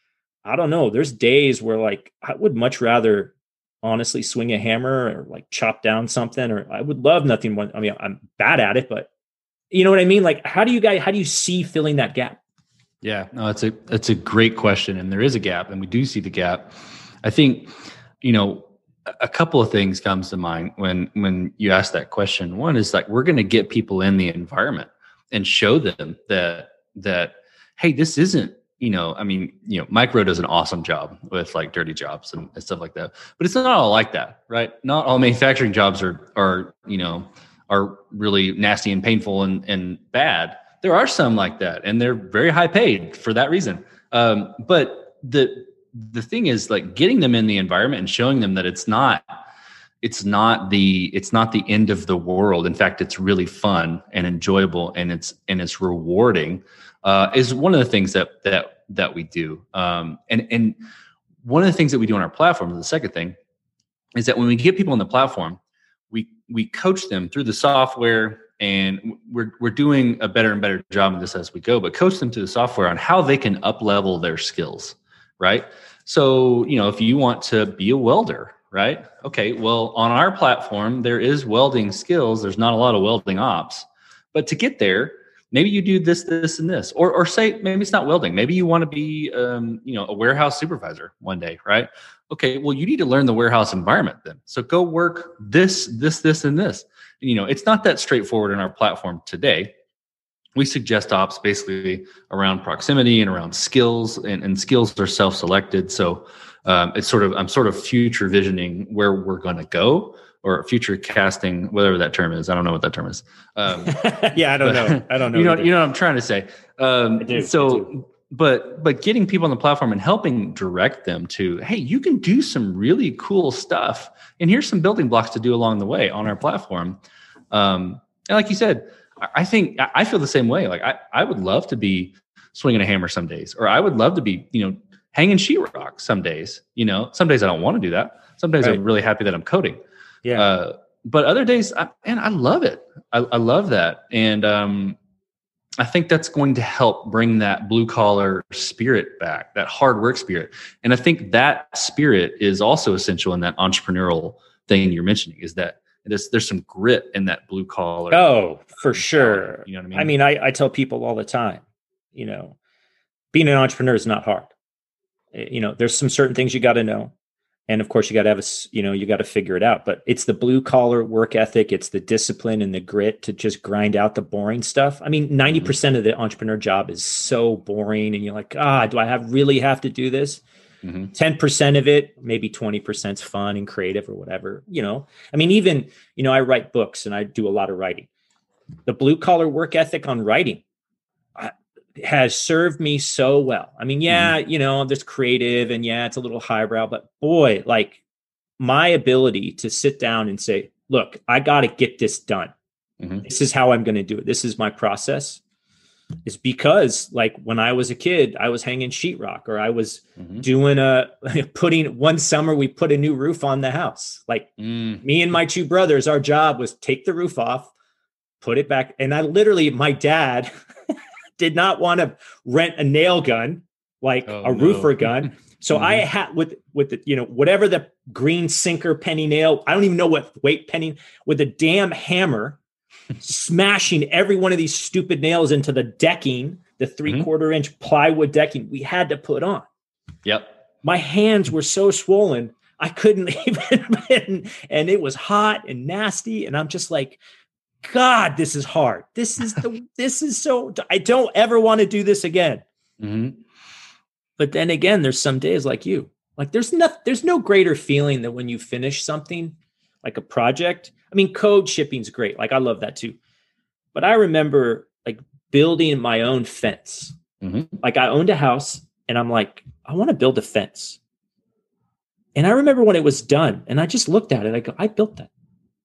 I don't know. There's days where like, I would much rather honestly swing a hammer or like chop down something, or I would love nothing. One, I mean, I'm bad at it, but you know what I mean? Like, how do you guys, how do you see filling that gap? Yeah, no, it's a, it's a great question. And there is a gap and we do see the gap. I think, you know, a couple of things comes to mind when, when you ask that question. One is like, we're going to get people in the environment and show them that, that, hey, this isn't, you know, I mean, you know, Mike Rowe does an awesome job with like dirty jobs and, and stuff like that, but it's not all like that, right? Not all manufacturing jobs are, are, you know, are really nasty and painful and, and bad. There are some like that, and they're very high paid for that reason. Um, but the, the thing is like getting them in the environment and showing them that it's not, it's not the, it's not the end of the world. In fact, it's really fun and enjoyable and it's, and it's rewarding. Uh, is one of the things that that that we do, um, and and one of the things that we do on our platform. The second thing is that when we get people on the platform, we we coach them through the software, and we're we're doing a better and better job of this as we go. But coach them through the software on how they can up level their skills, right? So you know, if you want to be a welder, right? Okay, well, on our platform there is welding skills. There's not a lot of welding ops, but to get there, maybe you do this, this, and this, or or say maybe it's not welding. Maybe you want to be, um, you know, a warehouse supervisor one day, right? Okay, well, you need to learn the warehouse environment then. So go work this, this, this, and this. You know, it's not that straightforward in our platform today. We suggest ops basically around proximity and around skills, and, and skills are self-selected. So um, it's sort of I'm sort of future visioning where we're going to go. Or future casting, whatever that term is. I don't know what that term is. Um, yeah, I don't but, know. I don't know. You know, either. you know what I'm trying to say. Um, I do, so, I do. but but getting people on the platform and helping direct them to, hey, you can do some really cool stuff, and here's some building blocks to do along the way on our platform. Um, and like you said, I think I feel the same way. Like I, I would love to be swinging a hammer some days, or I would love to be, you know, hanging sheetrock some days. You know, some days I don't want to do that. Some days right. I'm really happy that I'm coding. Yeah. Uh, but other days, I, man, I love it. I, I love that. And um, I think that's going to help bring that blue collar spirit back, that hard work spirit. And I think that spirit is also essential in that entrepreneurial thing you're mentioning, is that there's, there's some grit in that blue collar. Oh, for sure. You know what I mean? I mean, I, I tell people all the time, you know, being an entrepreneur is not hard. You know, there's some certain things you got to know. And of course you got to have a, you know, you got to figure it out, but it's the blue collar work ethic. It's the discipline and the grit to just grind out the boring stuff. I mean, ninety percent mm-hmm. of the entrepreneur job is so boring, and you're like, ah, do I have really have to do this? Mm-hmm. ten percent of it, maybe twenty percent is fun and creative or whatever, you know. I mean, even, you know, I write books and I do a lot of writing. The blue collar work ethic on writing I, has served me so well. I mean, yeah, mm-hmm. you know, there's creative and yeah, it's a little highbrow, but boy, like my ability to sit down and say, look, I got to get this done. Mm-hmm. This is how I'm going to do it. This is my process. Is because like when I was a kid, I was hanging sheetrock, or I was mm-hmm. doing a putting one summer, we put a new roof on the house. Like mm. me and my two brothers, our job was take the roof off, put it back. And I literally, my dad did not want to rent a nail gun, like oh, a no. roofer gun. So mm-hmm. I had with, with the, you know, whatever the green sinker penny nail, I don't even know what weight penny, with a damn hammer, smashing every one of these stupid nails into the decking, the three mm-hmm. quarter inch plywood decking we had to put on. Yep. My hands were so swollen, I couldn't even, and it was hot and nasty. And I'm just like, God, this is hard. This is the, this is so, I don't ever want to do this again. Mm-hmm. But then again, there's some days like you, like there's no, there's no greater feeling than when you finish something like a project. I mean, code shipping's great. Like I love that too. But I remember like building my own fence. Mm-hmm. Like I owned a house and I'm like, I want to build a fence. And I remember when it was done and I just looked at it. I go, I built that.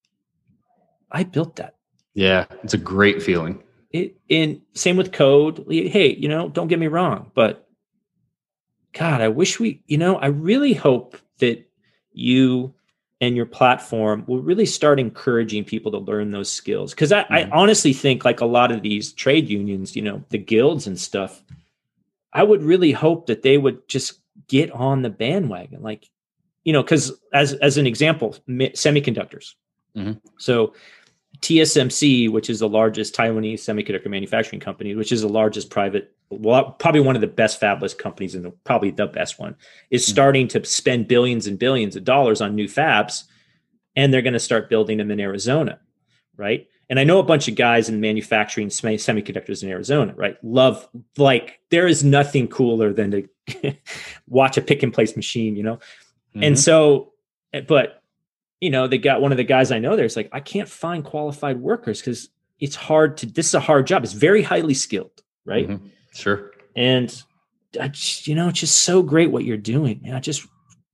I built that. Yeah, it's a great feeling. It, and same with code. Hey, you know, don't get me wrong, but God, I wish we, you know, I really hope that you and your platform will really start encouraging people to learn those skills. Because I, mm-hmm. I honestly think like a lot of these trade unions, you know, the guilds and stuff, I would really hope that they would just get on the bandwagon. Like, you know, because as as an example, semiconductors. Mm-hmm. So T S M C, which is the largest Taiwanese semiconductor manufacturing company, which is the largest private, well, probably one of the best fabless companies and probably the best one, is mm-hmm. starting to spend billions and billions of dollars on new fabs, and they're going to start building them in Arizona, right? And I know a bunch of guys in manufacturing semiconductors in Arizona, right? Love, like, there is nothing cooler than to watch a pick and place machine, you know? Mm-hmm. And so, but you know, they got one of the guys I know there. It's like, I can't find qualified workers because it's hard to, this is a hard job. It's very highly skilled, right? Mm-hmm. Sure. And I just, you know, it's just so great what you're doing. And I just,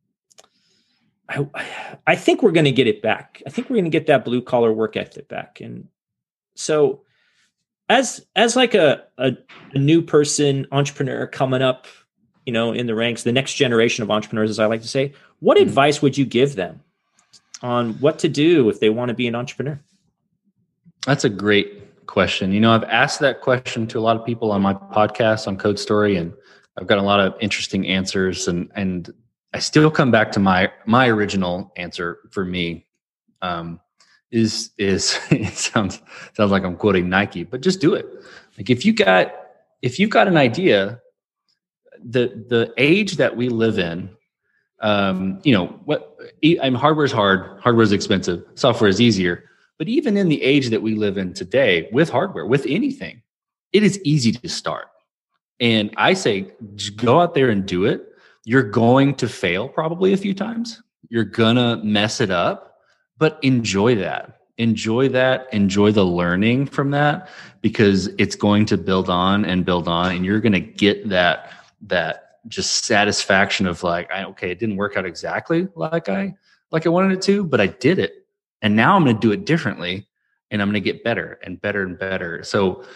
I, I think we're going to get it back. I think we're going to get that blue collar work ethic back. And so as, as like a, a, a new person, entrepreneur coming up, you know, in the ranks, the next generation of entrepreneurs, as I like to say, what mm-hmm. advice would you give them on what to do if they want to be an entrepreneur? That's a great question. You know, I've asked that question to a lot of people on my podcast on Code Story, and I've got a lot of interesting answers, and, and I still come back to my, my original answer for me, um, is, is it sounds, sounds like I'm quoting Nike, but just do it. Like if you got, if you've got an idea, the, the age that we live in, Um, you know, what I mean, hardware is hard, hardware is expensive, software is easier. But even in the age that we live in today with hardware, with anything, it is easy to start. And I say, just go out there and do it. You're going to fail probably a few times. You're going to mess it up, but enjoy that. Enjoy that. Enjoy the learning from that, because it's going to build on and build on, and you're going to get that, that, just satisfaction of like, I, okay, it didn't work out exactly like I, like I wanted it to, but I did it. And now I'm going to do it differently, and I'm going to get better and better and better. So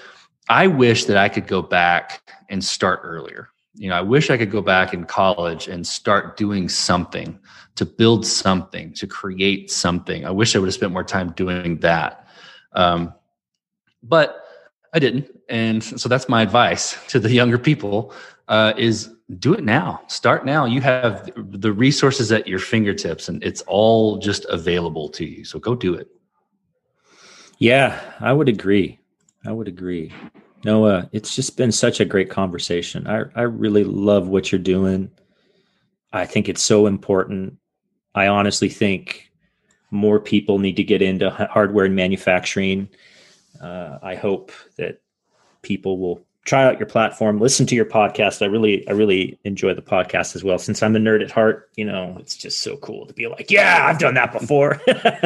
I wish that I could go back and start earlier. You know, I wish I could go back in college and start doing something, to build something, to create something. I wish I would have spent more time doing that. Um, but I didn't. And so that's my advice to the younger people, uh, is do it now. Start now. You have the resources at your fingertips, and it's all just available to you. So go do it. Yeah, I would agree. I would agree. Noah, it's just been such a great conversation. I, I really love what you're doing. I think it's so important. I honestly think more people need to get into hardware and manufacturing. Uh, I hope that people will try out your platform, listen to your podcast. I really, I really enjoy the podcast as well. Since I'm a nerd at heart, you know, it's just so cool to be like, yeah, I've done that before.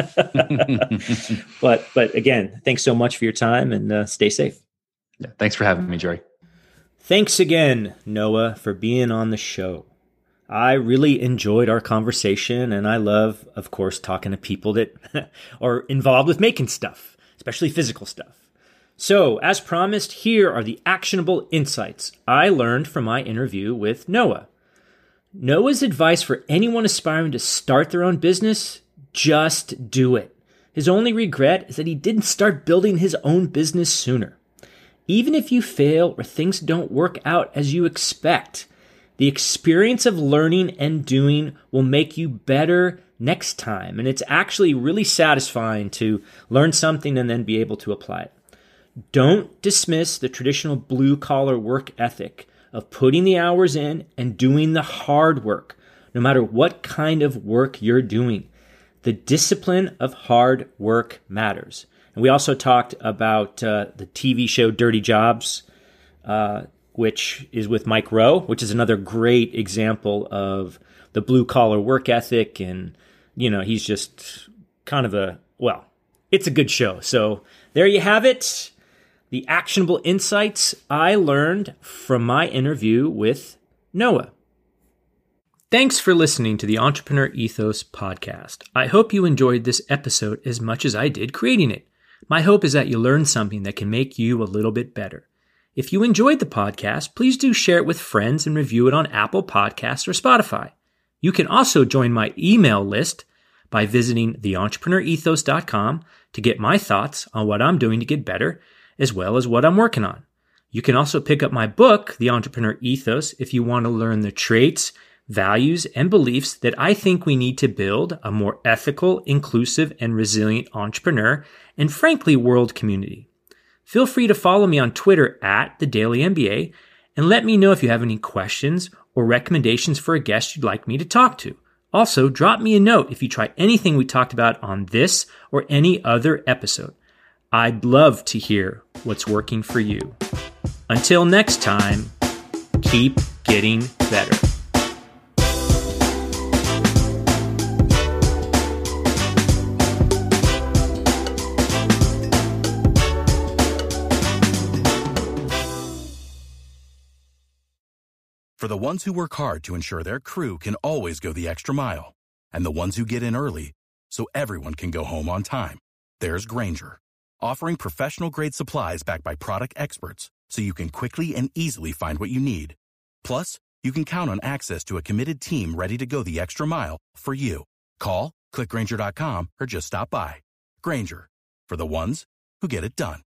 but, but again, thanks so much for your time, and uh, stay safe. Yeah, thanks for having me, Jerry. Thanks again, Noah, for being on the show. I really enjoyed our conversation, and I love, of course, talking to people that are involved with making stuff, especially physical stuff. So, as promised, here are the actionable insights I learned from my interview with Noah. Noah's advice for anyone aspiring to start their own business: just do it. His only regret is that he didn't start building his own business sooner. Even if you fail or things don't work out as you expect, the experience of learning and doing will make you better next time. And it's actually really satisfying to learn something and then be able to apply it. Don't dismiss the traditional blue-collar work ethic of putting the hours in and doing the hard work, no matter what kind of work you're doing. The discipline of hard work matters. And we also talked about uh, the T V show Dirty Jobs, uh, which is with Mike Rowe, which is another great example of the blue-collar work ethic. And, you know, he's just kind of a, well, it's a good show. So there you have it. The actionable insights I learned from my interview with Noah. Thanks for listening to the Entrepreneur Ethos podcast. I hope you enjoyed this episode as much as I did creating it. My hope is that you learned something that can make you a little bit better. If you enjoyed the podcast, please do share it with friends and review it on Apple Podcasts or Spotify. You can also join my email list by visiting the entrepreneur ethos dot com to get my thoughts on what I'm doing to get better, as well as what I'm working on. You can also pick up my book, The Entrepreneur Ethos, if you want to learn the traits, values, and beliefs that I think we need to build a more ethical, inclusive, and resilient entrepreneur and, frankly, world community. Feel free to follow me on Twitter at The Daily M B A and let me know if you have any questions or recommendations for a guest you'd like me to talk to. Also, drop me a note if you try anything we talked about on this or any other episode. I'd love to hear what's working for you. Until next time, keep getting better. For the ones who work hard to ensure their crew can always go the extra mile, and the ones who get in early so everyone can go home on time, there's Grainger, offering professional-grade supplies backed by product experts so you can quickly and easily find what you need. Plus, you can count on access to a committed team ready to go the extra mile for you. Call, click Grainger dot com, or just stop by. Grainger, for the ones who get it done.